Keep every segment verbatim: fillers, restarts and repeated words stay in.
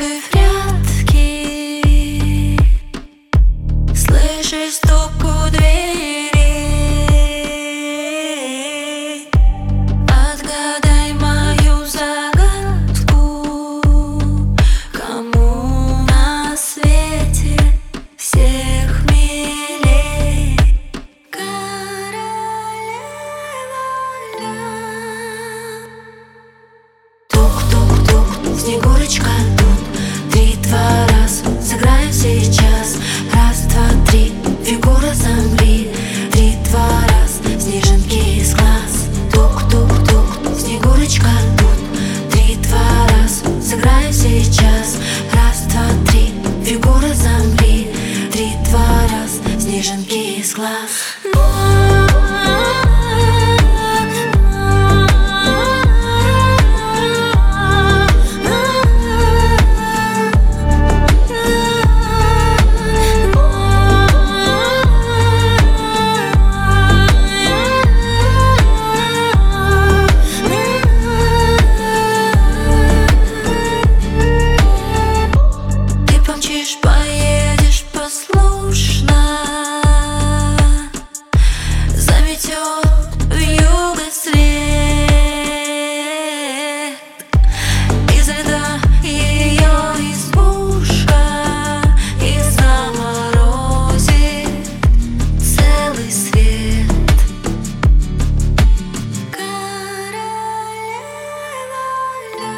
Ты в прятки, слышишь стук у двери. Отгадай мою загадку, кому на свете всех милей королева льда. Тук-тук-тук, Снегурочка тут, три-два раз, сыграем сейчас. Раз, два, три, фигура замри. Три-два раз, снежинки из глаз. Тук-тук-тук, Снегурочка тут, три-два раз, сыграем сейчас. Раз, два, три, фигура замри. Три-два раз, снежинки из глаз. Поедешь послушно, заметет вьюга свет. Из льда ее избушка и заморозит целый свет. Королева льда.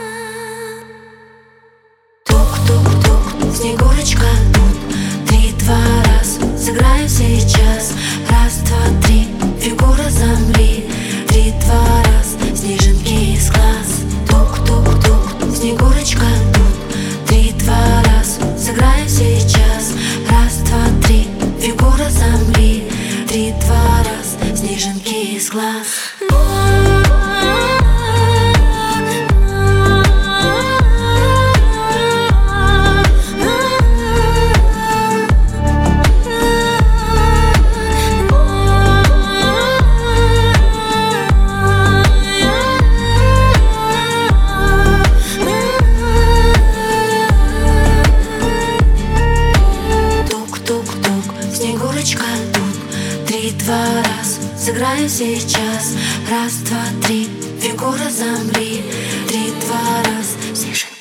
Тук-тук-тук, Снегурочка тут, три-два раз, сыграем сейчас. Раз, два, три, фигура замри. Три-два раз, снежинки из глаз. Тук-тук-тук, Снегурочка тут, три-два раз, сыграем сейчас. Раз, два, три, фигура замри. Три-два раз, снежинки из глаз. Снегурочка тут, три-два раз, сыграем сейчас. Раз, два, три, фигура замри. Три-два раз, снежинки.